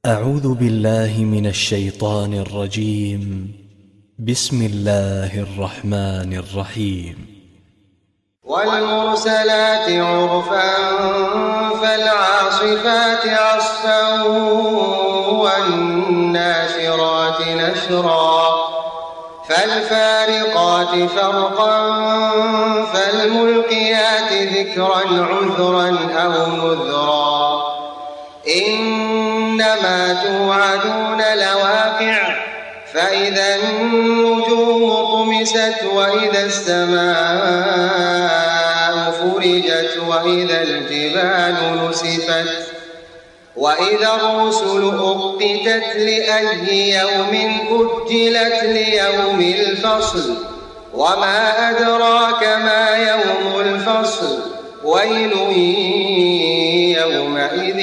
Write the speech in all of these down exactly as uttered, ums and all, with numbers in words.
أعوذ بالله من الشيطان الرجيم. بسم الله الرحمن الرحيم. والمرسلات عرفا فالعاصفات عصفا والناشرات نشرا فالفارقات فرقا فالملقيات ذكرا عذرا أو نذرا إنما توعدون لواقع فإذا النجوم طمست وإذا السماء فرجت وإذا الجبال نسفت وإذا الرسل أقتت لأي يوم أجلت ليوم الفصل وما أدراك ما يوم الفصل ويل يومئذ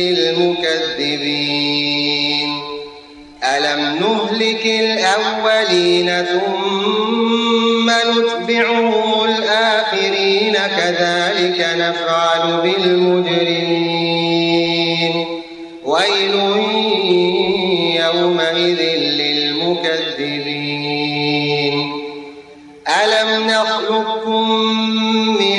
للمكذبين ألم نهلك الأولين ثم نتبعهم الآخرين كذلك نفعل بالمجرمين ويل يومئذ للمكذبين ألم نخلقكم من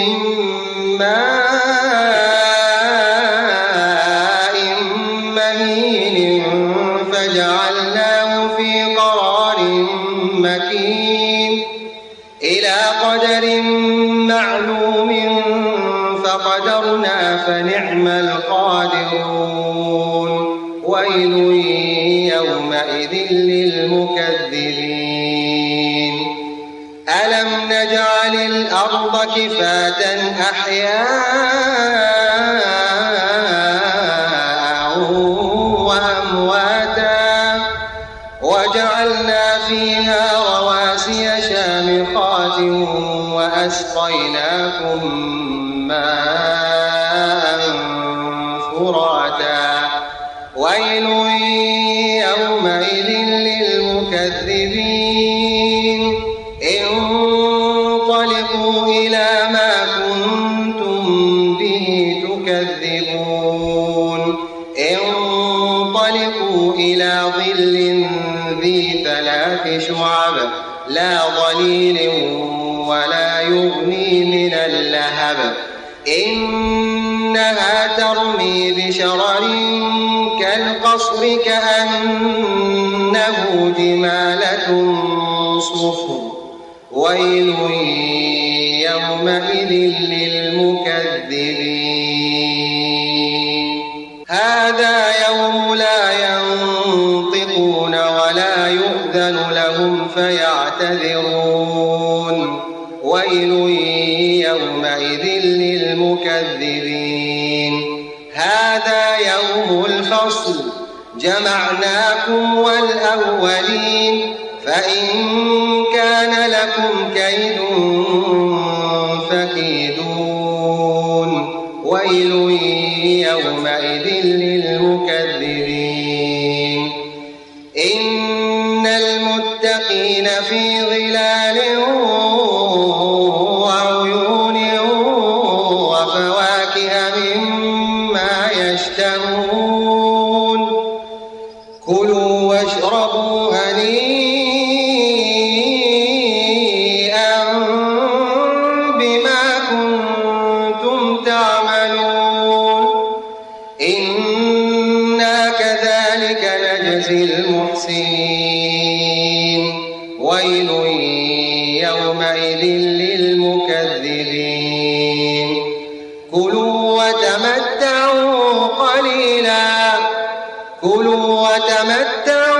ماء مهين فجعلناه في قرار مكين إلى قدر معلوم فقدرنا فنعم القادرون ويل يومئذ للمكذبين ألم نجعل الأرض كفاتا أحياء وأمواتا وجعلنا فيها رواسي شامخات وأسقيناكم ماء فراتا ويل يومئذ للمكذبين انطلقوا إلى ما كنتم به تكذبون انطلقوا إلى ظل ذي ثلاث شعب لا ظليل ولا يغني من اللهب إنها ترمي بشرر كالقصر كأنه جمالة صفر ويل يومئذ للمكذبين هذا يوم لا ينطقون ولا يؤذن لهم فيعتذرون ويل يومئذ للمكذبين هذا يوم الفصل جمعناكم والأولين فإن كان لكم كيد فكيدون ويل يومئذ للمكذبين إن المتقين في ظلال وعيون وفواكه مما يشتهون كلوا واشربوا هنيئا بما كنتم تعملون إنا كذلك نجزي المحسنين ويل يومئذ للمكذبين كلوا وتمتعوا قليلا كلوا وتمتعوا